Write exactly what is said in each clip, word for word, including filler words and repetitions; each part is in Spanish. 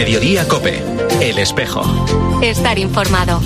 Mediodía COPE, El Espejo. Estar informado.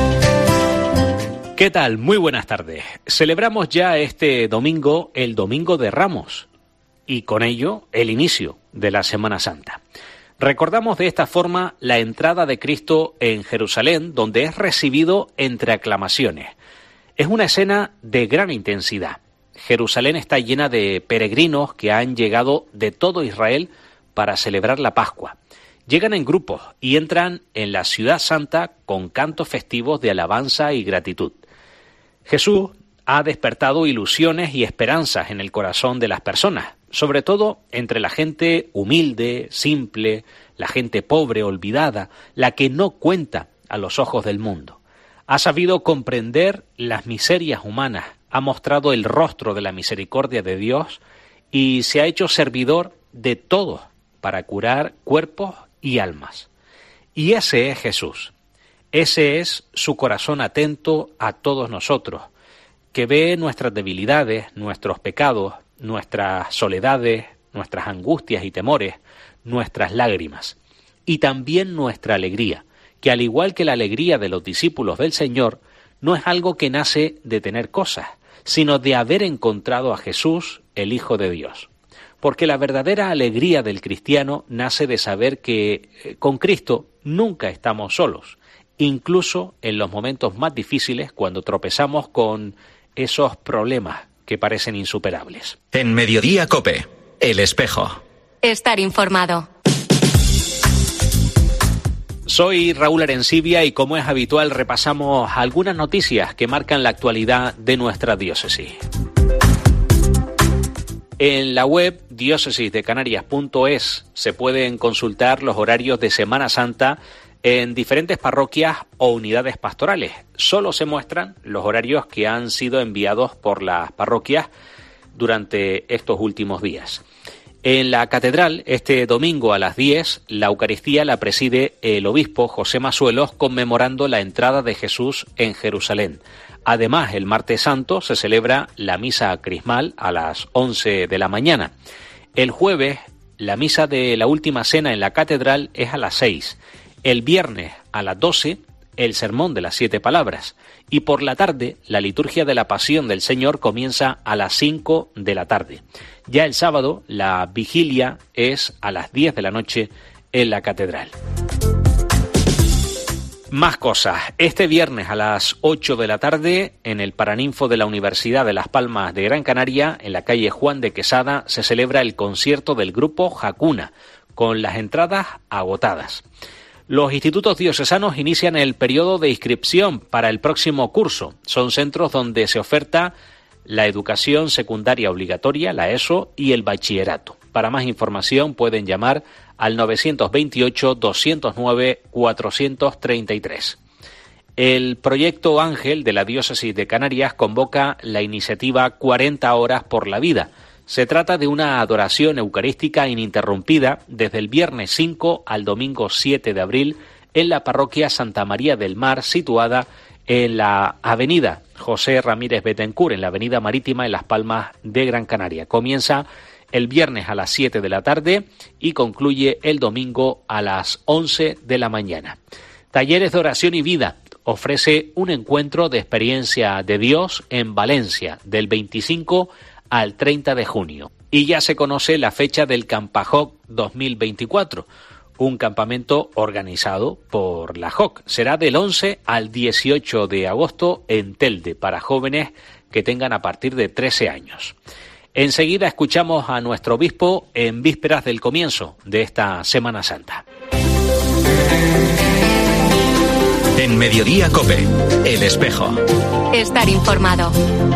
¿Qué tal? Muy buenas tardes. Celebramos ya este domingo el Domingo de Ramos y con ello el inicio de la Semana Santa. Recordamos de esta forma la entrada de Cristo en Jerusalén, donde es recibido entre aclamaciones. Es una escena de gran intensidad. Jerusalén está llena de peregrinos que han llegado de todo Israel para celebrar la Pascua. Llegan en grupos y entran en la ciudad santa con cantos festivos de alabanza y gratitud. Jesús ha despertado ilusiones y esperanzas en el corazón de las personas, sobre todo entre la gente humilde, simple, la gente pobre, olvidada, la que no cuenta a los ojos del mundo. Ha sabido comprender las miserias humanas, ha mostrado el rostro de la misericordia de Dios y se ha hecho servidor de todos para curar cuerpos y almas. Y ese es Jesús. Ese es su corazón atento a todos nosotros, que ve nuestras debilidades, nuestros pecados, nuestras soledades, nuestras angustias y temores, nuestras lágrimas, y también nuestra alegría, que al igual que la alegría de los discípulos del Señor, no es algo que nace de tener cosas, sino de haber encontrado a Jesús, el Hijo de Dios. Porque la verdadera alegría del cristiano nace de saber que eh, con Cristo nunca estamos solos, incluso en los momentos más difíciles, cuando tropezamos con esos problemas que parecen insuperables. En Mediodía COPE, El Espejo. Estar informado. Soy Raúl Arencibia y, como es habitual, repasamos algunas noticias que marcan la actualidad de nuestra diócesis. En la web diócesis de canarias punto es se pueden consultar los horarios de Semana Santa en diferentes parroquias o unidades pastorales. Solo se muestran los horarios que han sido enviados por las parroquias durante estos últimos días. En la catedral, este domingo a las diez, la Eucaristía la preside el obispo José Masuelos, conmemorando la entrada de Jesús en Jerusalén. Además, el martes santo se celebra la misa crismal a las once de la mañana. El jueves, la misa de la última cena en la catedral es a las seis. El viernes a las doce, el sermón de las siete palabras. Y por la tarde, la liturgia de la Pasión del Señor comienza a las cinco de la tarde. Ya el sábado, la vigilia es a las diez de la noche en la catedral. Más cosas. Este viernes a las ocho de la tarde, en el Paraninfo de la Universidad de Las Palmas de Gran Canaria, en la calle Juan de Quesada, se celebra el concierto del grupo Jacuna, con las entradas agotadas. Los institutos diocesanos inician el periodo de inscripción para el próximo curso. Son centros donde se oferta la educación secundaria obligatoria, la ESO, y el bachillerato. Para más información pueden llamar al novecientos veintiocho, doscientos nueve, cuatrocientos treinta y tres. El proyecto Ángel de la Diócesis de Canarias convoca la iniciativa cuarenta horas por la vida. Se trata de una adoración eucarística ininterrumpida desde el viernes cinco al domingo siete de abril en la parroquia Santa María del Mar, situada en la avenida José Ramírez Betancourt, en la avenida Marítima en Las Palmas de Gran Canaria. Comienza el viernes a las siete de la tarde y concluye el domingo a las once de la mañana. Talleres de Oración y Vida ofrece un encuentro de experiencia de Dios en Valencia del veinticinco al treinta de junio. Y ya se conoce la fecha del Campajoc dos mil veinticuatro, un campamento organizado por la J O C. Será del once al dieciocho de agosto en Telde para jóvenes que tengan a partir de trece años. Enseguida escuchamos a nuestro obispo en vísperas del comienzo de esta Semana Santa. En Mediodía COPE, El Espejo. Estar informado.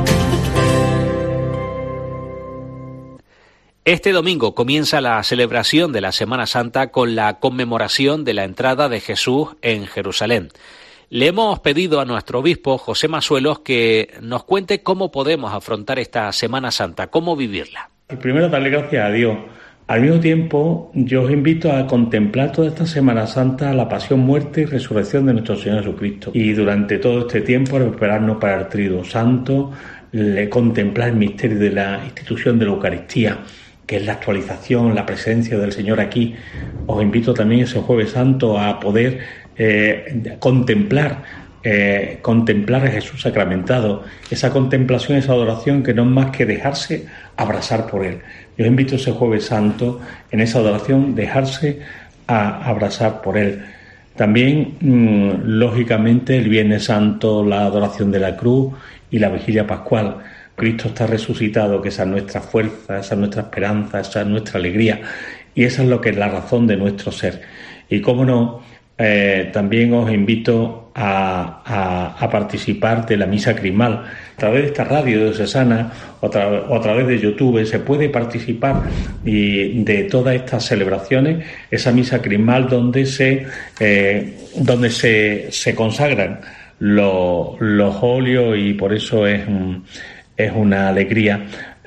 Este domingo comienza la celebración de la Semana Santa con la conmemoración de la entrada de Jesús en Jerusalén. Le hemos pedido a nuestro obispo, José Masuelos, que nos cuente cómo podemos afrontar esta Semana Santa, cómo vivirla. Primero, darle gracias a Dios. Al mismo tiempo, yo os invito a contemplar toda esta Semana Santa la pasión, muerte y resurrección de nuestro Señor Jesucristo. Y durante todo este tiempo, a prepararnos para el Tríodo Santo, le contemplar el misterio de la institución de la Eucaristía, que es la actualización, la presencia del Señor aquí. Os invito también ese Jueves Santo a poder eh, contemplar, eh, contemplar a Jesús sacramentado, esa contemplación, esa adoración que no es más que dejarse abrazar por Él. Yo os invito ese Jueves Santo, en esa adoración, dejarse a abrazar por Él. También, mmm, lógicamente, el Viernes Santo, la adoración de la cruz y la Vigilia Pascual. Cristo está resucitado, que esa es nuestra fuerza, esa es nuestra esperanza, esa es nuestra alegría, y esa es lo que es la razón de nuestro ser. Y cómo no, eh, también os invito a, a, a participar de la misa crismal. A través de esta radio diocesana o, tra- o a través de YouTube se puede participar y de todas estas celebraciones, esa misa crismal donde se, eh, donde se, se consagran los, los óleos, y por eso es un Es una alegría.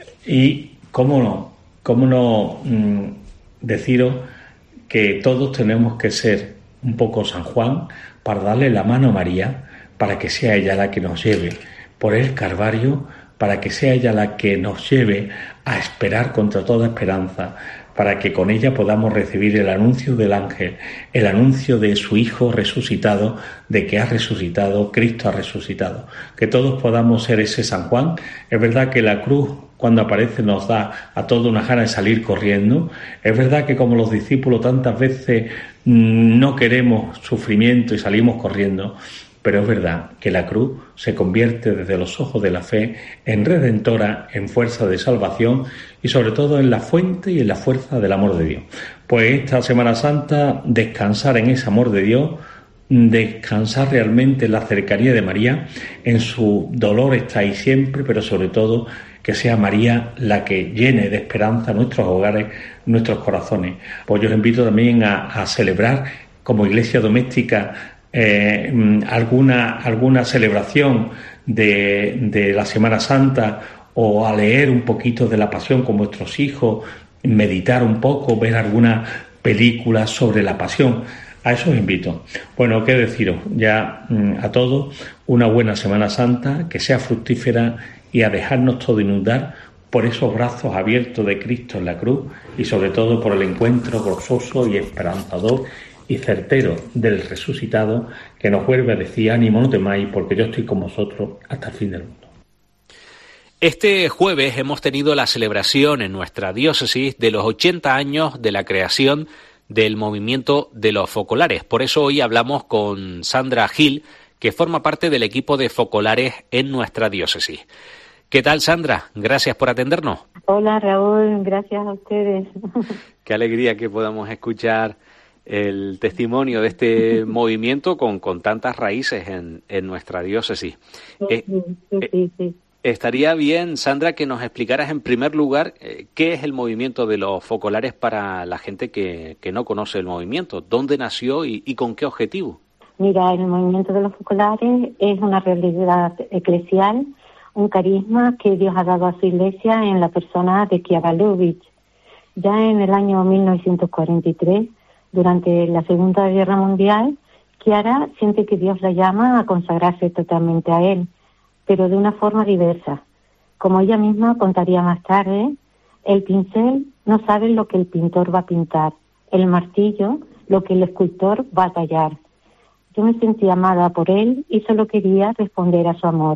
Y cómo no, cómo no mmm, deciros que todos tenemos que ser un poco San Juan para darle la mano a María, para que sea ella la que nos lleve por el Calvario, para que sea ella la que nos lleve a esperar contra toda esperanza, para que con ella podamos recibir el anuncio del ángel, el anuncio de su Hijo resucitado, de que ha resucitado, Cristo ha resucitado. Que todos podamos ser ese San Juan. Es verdad que la cruz, cuando aparece, nos da a todos una gana de salir corriendo. Es verdad que, como los discípulos, tantas veces no queremos sufrimiento y salimos corriendo. Pero es verdad que la cruz se convierte desde los ojos de la fe en redentora, en fuerza de salvación y sobre todo en la fuente y en la fuerza del amor de Dios. Pues esta Semana Santa, descansar en ese amor de Dios, descansar realmente en la cercanía de María, en su dolor está ahí siempre, pero sobre todo que sea María la que llene de esperanza nuestros hogares, nuestros corazones. Pues yo os invito también a, a celebrar como iglesia doméstica Eh, alguna alguna celebración de, de la Semana Santa, o a leer un poquito de la Pasión con vuestros hijos, meditar un poco, ver alguna película sobre la Pasión. A eso os invito. Bueno, qué deciros ya a todos, una buena Semana Santa, que sea fructífera, y a dejarnos todo inundar por esos brazos abiertos de Cristo en la cruz, y sobre todo por el encuentro gozoso y esperanzador y certero del resucitado, que nos vuelve a decir: ánimo, no temáis, porque yo estoy con vosotros hasta el fin del mundo. Este jueves hemos tenido la celebración en nuestra diócesis de los ochenta años de la creación del movimiento de los focolares. Por eso hoy hablamos con Sandra Gil, que forma parte del equipo de focolares en nuestra diócesis. ¿Qué tal, Sandra? Gracias por atendernos. Hola, Raúl, gracias a ustedes. Qué alegría que podamos escuchar el testimonio de este movimiento con, con tantas raíces en, en nuestra diócesis. Sí, Eh, sí, sí, sí. Estaría bien, Sandra, que nos explicaras en primer lugar eh, qué es el movimiento de los focolares para la gente que, que no conoce el movimiento, dónde nació y, y con qué objetivo. Mira, el movimiento de los focolares es una realidad eclesial, un carisma que Dios ha dado a su iglesia en la persona de Chiara Lubich. Ya en el año mil novecientos cuarenta y tres, durante la Segunda Guerra Mundial, Chiara siente que Dios la llama a consagrarse totalmente a Él, pero de una forma diversa. Como ella misma contaría más tarde, el pincel no sabe lo que el pintor va a pintar, el martillo lo que el escultor va a tallar. Yo me sentí amada por Él y solo quería responder a su amor.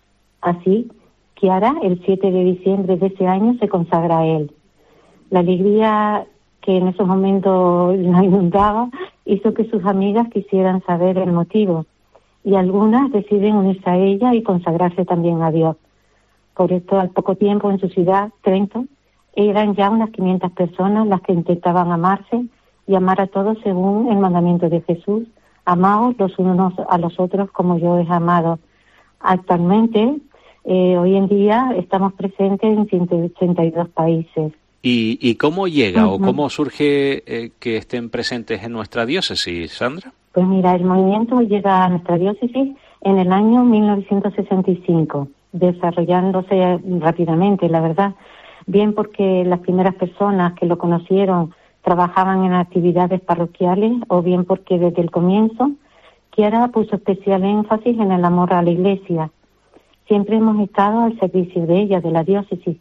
Así, Chiara, el siete de diciembre de ese año, se consagra a Él. La alegría que en esos momentos la inundaba hizo que sus amigas quisieran saber el motivo, y algunas deciden unirse a ella y consagrarse también a Dios. Por esto, al poco tiempo, en su ciudad, Trento, eran ya unas quinientas personas las que intentaban amarse y amar a todos según el mandamiento de Jesús: amaos los unos a los otros como yo os he amado. Actualmente, eh, hoy en día, estamos presentes en ciento ochenta y dos países. ¿Y, y cómo llega Uh-huh. o cómo surge eh, que estén presentes en nuestra diócesis, Sandra? Pues mira, el movimiento llega a nuestra diócesis en el año mil novecientos sesenta y cinco, desarrollándose rápidamente, la verdad. Bien porque las primeras personas que lo conocieron trabajaban en actividades parroquiales, o bien porque desde el comienzo Chiara puso especial énfasis en el amor a la Iglesia. Siempre hemos estado al servicio de ella, de la diócesis,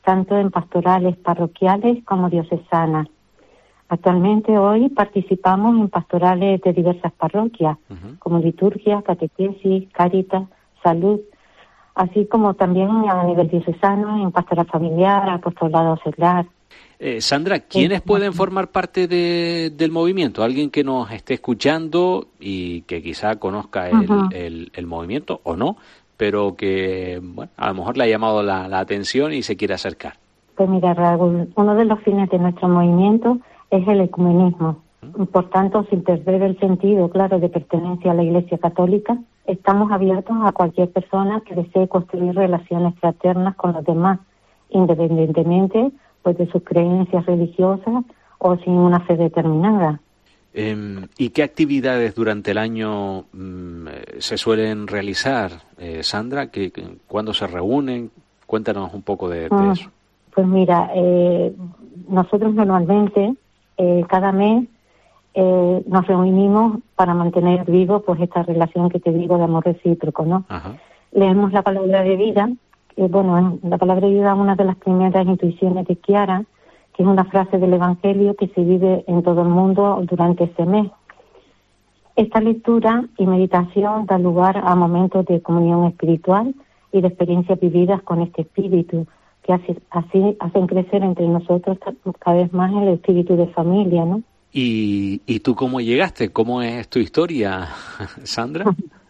tanto en pastorales parroquiales como diocesanas. Actualmente hoy participamos en pastorales de diversas parroquias, uh-huh. como liturgia, catequesis, cáritas, salud, así como también a nivel diocesano en pastoral familiar, apostolado seglar. Eh, Sandra, ¿quiénes pueden formar parte de, del movimiento? Alguien que nos esté escuchando y que quizá conozca el, uh-huh. el, el movimiento o no, pero que bueno, a lo mejor le ha llamado la, la atención y se quiere acercar. Pues mira, Raúl, uno de los fines de nuestro movimiento es el ecumenismo. Uh-huh. Por tanto, sin perder el sentido, claro, de pertenencia a la Iglesia Católica, estamos abiertos a cualquier persona que desee construir relaciones fraternas con los demás, independientemente pues de sus creencias religiosas o sin una fe determinada. Eh, ¿Y qué actividades durante el año mm, se suelen realizar, eh, Sandra? ¿Qué, qué, ¿Cuándo se reúnen? Cuéntanos un poco de, de ah, eso. Pues mira, eh, nosotros normalmente eh, cada mes eh, nos reunimos para mantener vivo pues esta relación que te digo de amor recíproco, ¿no? Ajá. Leemos la palabra de vida. Eh, bueno, la palabra de vida es una de las primeras intuiciones de Chiara, que es una frase del Evangelio que se vive en todo el mundo durante este mes. Esta lectura y meditación da lugar a momentos de comunión espiritual y de experiencias vividas con este espíritu, que así, así hacen crecer entre nosotros cada vez más el espíritu de familia, ¿no? ¿Y, y tú cómo llegaste? ¿Cómo es tu historia, Sandra?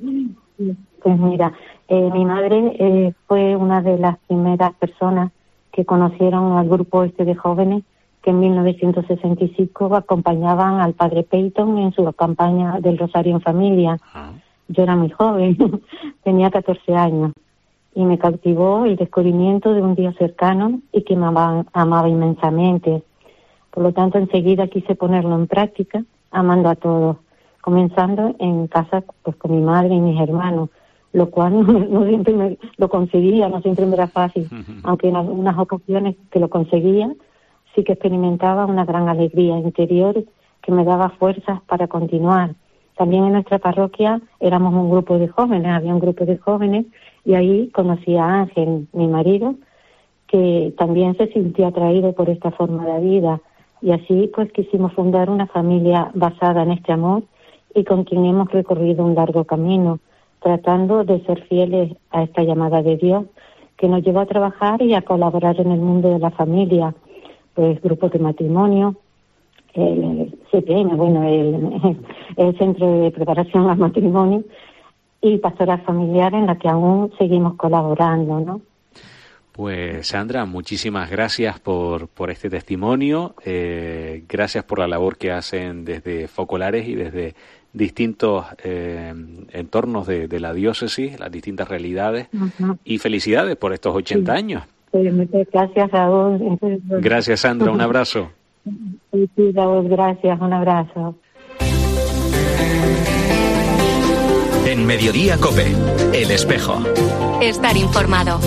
Pues mira, eh, mi madre eh, fue una de las primeras personas que conocieron al grupo este de jóvenes que en mil novecientos sesenta y cinco acompañaban al padre Peyton en su campaña del Rosario en Familia. Ah. Yo era muy joven, tenía catorce años, y me cautivó el descubrimiento de un Dios cercano y que me amaba, amaba inmensamente. Por lo tanto, enseguida quise ponerlo en práctica, amando a todos, comenzando en casa pues con mi madre y mis hermanos, lo cual no, no siempre me lo conseguía, no siempre me era fácil, uh-huh. aunque en algunas ocasiones que lo conseguía, sí que experimentaba una gran alegría interior que me daba fuerzas para continuar. También en nuestra parroquia éramos un grupo de jóvenes, había un grupo de jóvenes, y ahí conocí a Ángel, mi marido, que también se sintió atraído por esta forma de vida, y así pues quisimos fundar una familia basada en este amor y con quien hemos recorrido un largo camino, tratando de ser fieles a esta llamada de Dios que nos llevó a trabajar y a colaborar en el mundo de la familia, pues grupos de matrimonio, el C P M, bueno, el, el Centro de Preparación al Matrimonio, y pastoral familiar en la que aún seguimos colaborando, ¿no? Pues Sandra, muchísimas gracias por, por este testimonio, eh, gracias por la labor que hacen desde Focolares y desde distintos eh, entornos de, de la diócesis, las distintas realidades, uh-huh. y felicidades por estos ochenta sí. años. Sí, muchas gracias, Raúl. Gracias, Sandra, un abrazo. Sí, sí, Raúl, gracias, un abrazo. En Mediodía COPE, El Espejo. Estar informado.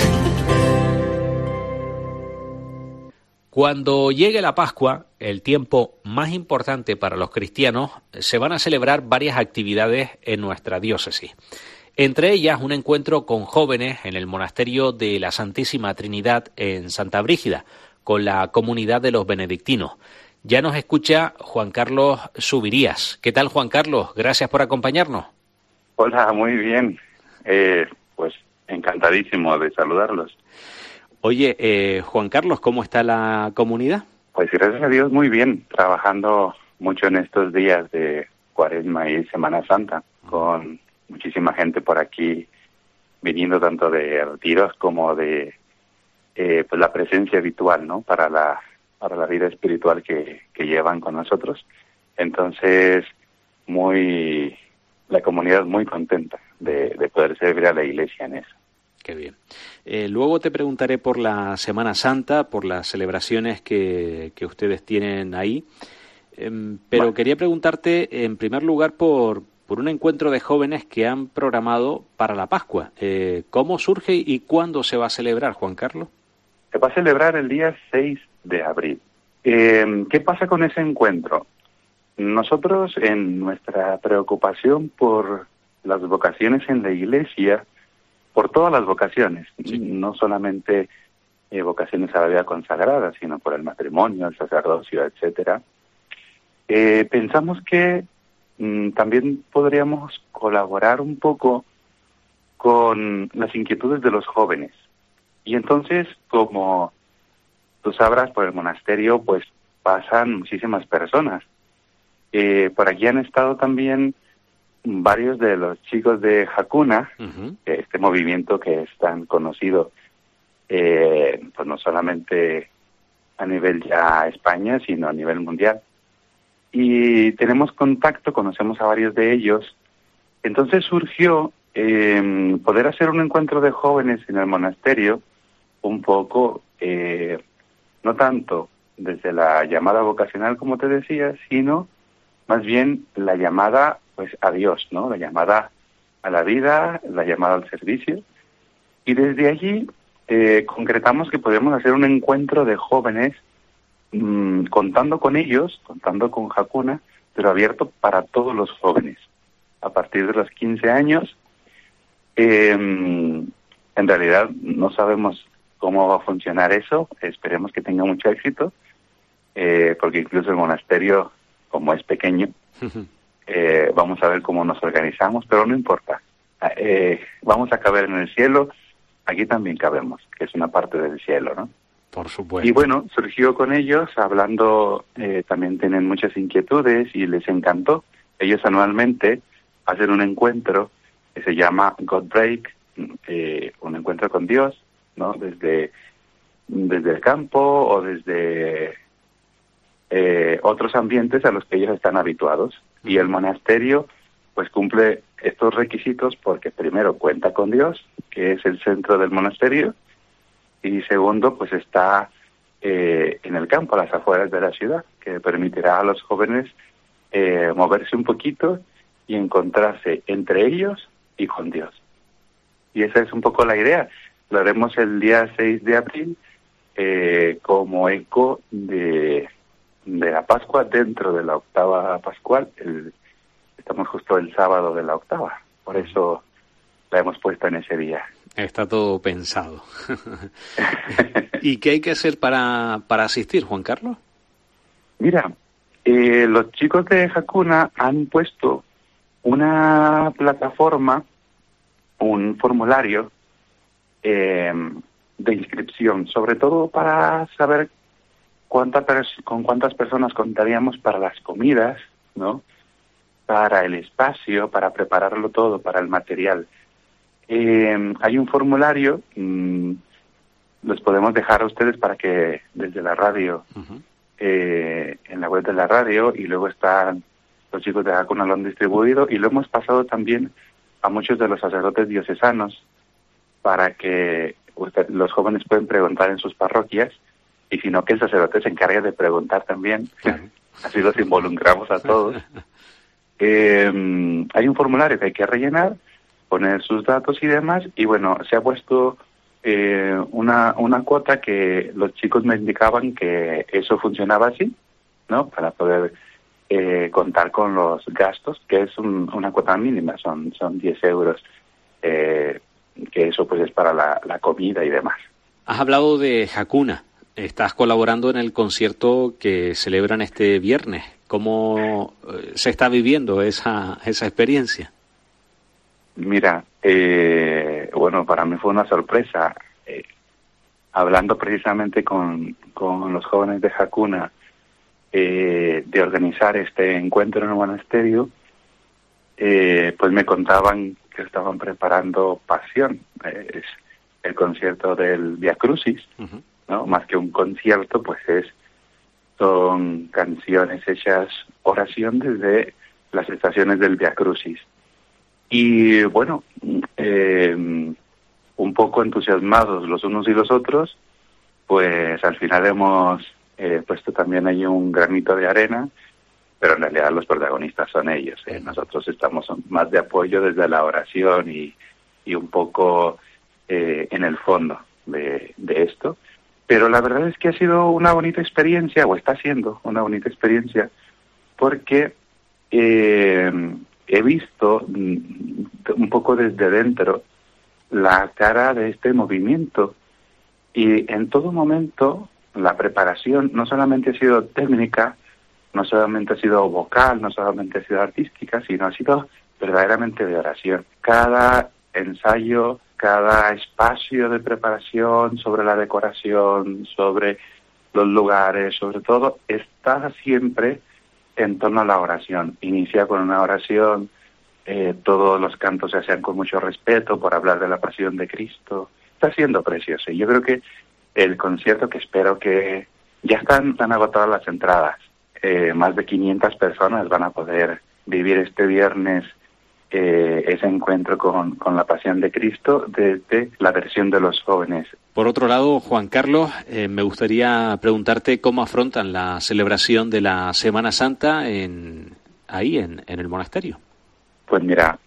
Cuando llegue la Pascua, el tiempo más importante para los cristianos, se van a celebrar varias actividades en nuestra diócesis. Entre ellas, un encuentro con jóvenes en el monasterio de la Santísima Trinidad en Santa Brígida, con la comunidad de los benedictinos. Ya nos escucha Juan Carlos Subirías. ¿Qué tal, Juan Carlos? Gracias por acompañarnos. Hola, muy bien. Eh, pues encantadísimo de saludarlos. Oye, eh, Juan Carlos, ¿cómo está la comunidad? Pues gracias a Dios muy bien, trabajando mucho en estos días de Cuaresma y Semana Santa, con muchísima gente por aquí viniendo tanto de retiros como de eh, pues la presencia habitual, ¿no? Para la para la vida espiritual que, que llevan con nosotros. Entonces, muy la comunidad muy contenta de, de poder servir a la Iglesia en eso. Qué bien. Eh, luego te preguntaré por la Semana Santa, por las celebraciones que, que ustedes tienen ahí, eh, pero bueno. Quería preguntarte en primer lugar por, por un encuentro de jóvenes que han programado para la Pascua. Eh, ¿Cómo surge y cuándo se va a celebrar, Juan Carlos? Se va a celebrar el día seis de abril. Eh, ¿Qué pasa con ese encuentro? Nosotros, en nuestra preocupación por las vocaciones en la Iglesia, por todas las vocaciones, sí. no solamente eh, vocaciones a la vida consagrada, sino por el matrimonio, el sacerdocio, etcétera. Eh, pensamos que mm, también podríamos colaborar un poco con las inquietudes de los jóvenes. Y entonces, como tú sabrás, por el monasterio pues pasan muchísimas personas. Eh, por aquí han estado también varios de los chicos de Hakuna, uh-huh. este movimiento que es tan conocido, eh, pues no solamente a nivel ya España, sino a nivel mundial. Y tenemos contacto, conocemos a varios de ellos. Entonces surgió eh, poder hacer un encuentro de jóvenes en el monasterio, un poco, eh, no tanto desde la llamada vocacional, como te decía, sino más bien la llamada pues a Dios, ¿no? La llamada a la vida, la llamada al servicio. Y desde allí eh, concretamos que podemos hacer un encuentro de jóvenes mmm, contando con ellos, contando con Hakuna, pero abierto para todos los jóvenes. A partir de los quince años, eh, en realidad no sabemos cómo va a funcionar eso, esperemos que tenga mucho éxito, eh, porque incluso el monasterio, como es pequeño, eh, vamos a ver cómo nos organizamos, pero no importa. Eh, vamos a caber en el cielo, aquí también cabemos, que es una parte del cielo, ¿no? Por supuesto. Y bueno, surgió con ellos, hablando, eh, también tienen muchas inquietudes y les encantó. Ellos anualmente hacen un encuentro que se llama God Break, eh, un encuentro con Dios, ¿no? Desde, desde el campo o desde eh, otros ambientes a los que ellos están habituados. Y el monasterio pues cumple estos requisitos porque primero cuenta con Dios, que es el centro del monasterio, y segundo pues está eh, en el campo, a las afueras de la ciudad, que permitirá a los jóvenes eh, moverse un poquito y encontrarse entre ellos y con Dios. Y esa es un poco la idea. Lo haremos el día seis de abril eh, como eco de, de la Pascua, dentro de la octava pascual. El, estamos justo el sábado de la octava, por eso la hemos puesto en ese día. Está todo pensado. ¿Y qué hay que hacer para, para asistir, Juan Carlos? Mira, eh, los chicos de Hakuna han puesto una plataforma, un formulario eh, de inscripción, sobre todo para saber cuánta pers- con cuántas personas contaríamos para las comidas, ¿no? Para el espacio, para prepararlo todo, para el material. Eh, hay un formulario, mmm, los podemos dejar a ustedes para que desde la radio, uh-huh. eh, en la web de la radio, y luego están los chicos de Hakuna lo han distribuido, y lo hemos pasado también a muchos de los sacerdotes diocesanos para que usted, los jóvenes pueden preguntar en sus parroquias, y si no, que el sacerdote se encargue de preguntar también. Uh-huh. Así los involucramos a todos. eh, hay un formulario que hay que rellenar, poner sus datos y demás, y bueno, se ha puesto eh, una, una cuota que los chicos me indicaban que eso funcionaba así, ¿no? Para poder eh, contar con los gastos, que es un, una cuota mínima, son, son diez euros, eh, que eso pues es para la, la comida y demás. Has hablado de Hakuna, estás colaborando en el concierto que celebran este viernes. ¿Cómo se está viviendo esa, esa experiencia? Mira, eh, bueno, para mí fue una sorpresa. Eh, hablando precisamente con, con los jóvenes de Hakuna eh, de organizar este encuentro en el monasterio, eh, pues me contaban que estaban preparando Pasión, eh, es el concierto del Via Crucis, uh-huh. ¿no? Más que un concierto, pues es son canciones hechas oración desde las estaciones del Via Crucis. Y bueno, eh, un poco entusiasmados los unos y los otros, pues al final hemos eh, puesto también ahí un granito de arena, pero en realidad los protagonistas son ellos. ¿eh? Nosotros estamos más de apoyo desde la oración y, y un poco eh, en el fondo de, de esto. Pero la verdad es que ha sido una bonita experiencia, o está siendo una bonita experiencia, porque Eh, he visto un poco desde dentro la cara de este movimiento Y en todo momento la preparación no solamente ha sido técnica, no solamente ha sido vocal, no solamente ha sido artística, sino ha sido verdaderamente de oración. Cada ensayo, cada espacio de preparación sobre la decoración, sobre los lugares, sobre todo, está siempre en torno a la oración. Inicia con una oración, eh, todos los cantos se hacen con mucho respeto por hablar de la pasión de Cristo. Está siendo precioso. Y yo creo que el concierto, que espero que ya están, están agotadas las entradas, eh, más de quinientas personas van a poder vivir este viernes eh, ese encuentro con, con la pasión de Cristo desde la versión de los jóvenes. Por otro lado, Juan Carlos, eh, me gustaría preguntarte cómo afrontan la celebración de la Semana Santa en ahí, en, en el monasterio. Pues mira,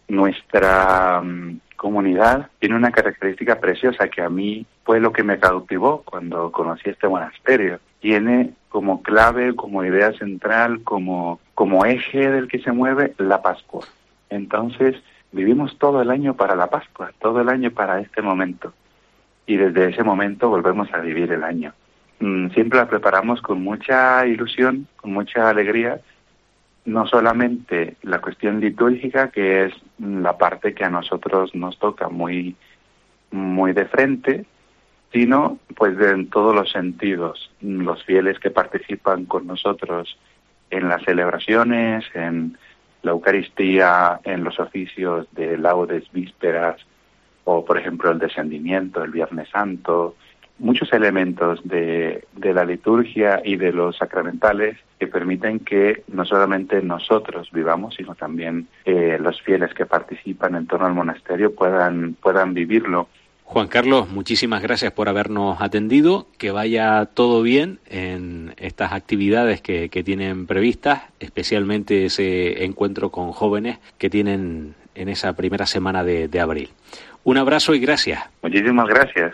nuestra um, comunidad tiene una característica preciosa que a mí fue lo que me cautivó cuando conocí este monasterio. Tiene como clave, como idea central, como, como eje del que se mueve la Pascua. Entonces, vivimos todo el año para la Pascua, todo el año para este momento. Y desde ese momento volvemos a vivir el año. Mm, siempre la preparamos con mucha ilusión, con mucha alegría, no solamente la cuestión litúrgica, que es la parte que a nosotros nos toca muy, muy de frente, sino pues de, en todos los sentidos. Los fieles que participan con nosotros en las celebraciones, en la Eucaristía, en los oficios de laudes, vísperas, o por ejemplo el descendimiento, el Viernes Santo, muchos elementos de, de la liturgia y de los sacramentales que permiten que no solamente nosotros vivamos, sino también eh, los fieles que participan en torno al monasterio puedan, puedan vivirlo. Juan Carlos, muchísimas gracias por habernos atendido, que vaya todo bien en estas actividades que, que tienen previstas, especialmente ese encuentro con jóvenes que tienen en esa primera semana de, de abril. Un abrazo y gracias. Muchísimas gracias.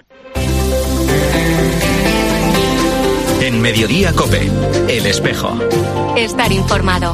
En Mediodía COPE, El Espejo. Estar informado.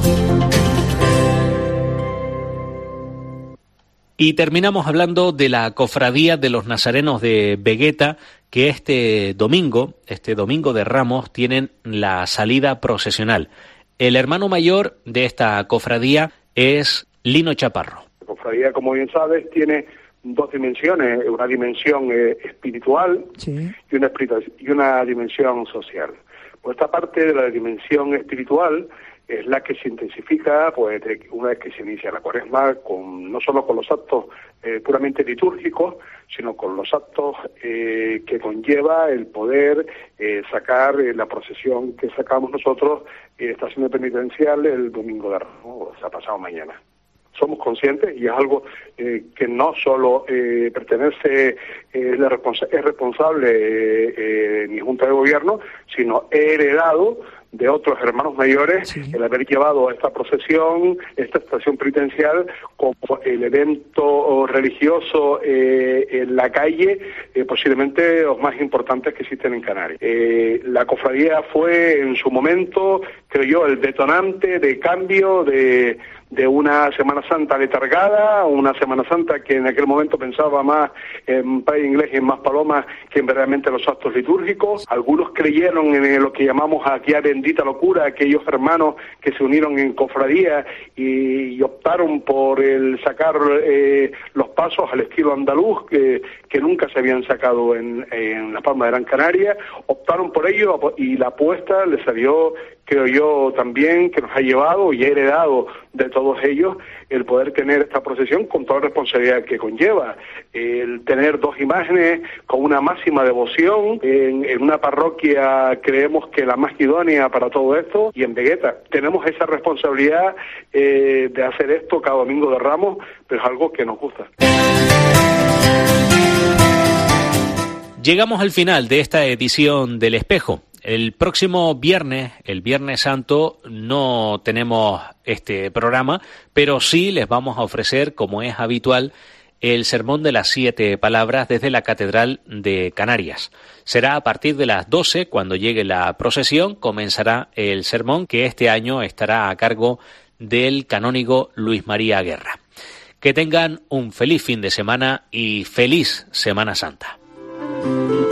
Y terminamos hablando de la Cofradía de los Nazarenos de Vegueta, que este domingo, este domingo de Ramos, tienen la salida procesional. El hermano mayor de esta cofradía es Lino Chaparro. La cofradía, como bien sabes, tiene dos dimensiones, una dimensión eh, espiritual sí. y, una y una dimensión social. Pues esta parte de la dimensión espiritual es la que se intensifica pues una vez que se inicia la Cuaresma, con no solo con los actos eh, puramente litúrgicos, sino con los actos eh, que conlleva el poder eh, sacar eh, la procesión que sacamos nosotros en eh, estación penitencial el domingo de Ramos, o sea, pasado mañana. Somos conscientes, y es algo eh, que no solo eh, pertenece, eh, la responsa- es responsable eh, eh, mi Junta de Gobierno, sino he heredado de otros hermanos mayores sí. el haber llevado esta procesión, esta estación penitencial, como el evento religioso eh, en la calle, eh, posiblemente los más importantes que existen en Canarias. Eh, la cofradía fue en su momento, creo yo, el detonante de cambio de de una Semana Santa letargada, una Semana Santa que en aquel momento pensaba más en Padre Inglés y en más palomas que en verdaderamente los actos litúrgicos. Algunos creyeron en lo que llamamos aquella bendita locura, aquellos hermanos que se unieron en cofradía y, y optaron por el sacar eh, los pasos al estilo andaluz, que, que nunca se habían sacado en, en la Palma de Gran Canaria. Optaron por ello y la apuesta les salió, creo yo, también, que nos ha llevado y ha heredado de todos ellos el poder tener esta procesión con toda la responsabilidad que conlleva, el tener dos imágenes con una máxima devoción en, en una parroquia, creemos que la más idónea para todo esto, y en Vegueta tenemos esa responsabilidad eh, de hacer esto cada domingo de Ramos, pero es algo que nos gusta. Llegamos al final de esta edición del Espejo. El próximo viernes, el Viernes Santo, no tenemos este programa, pero sí les vamos a ofrecer, como es habitual, el Sermón de las Siete Palabras desde la Catedral de Canarias. Será a partir de las doce, cuando llegue la procesión, comenzará el sermón, que este año estará a cargo del canónigo Luis María Guerra. Que tengan un feliz fin de semana y feliz Semana Santa.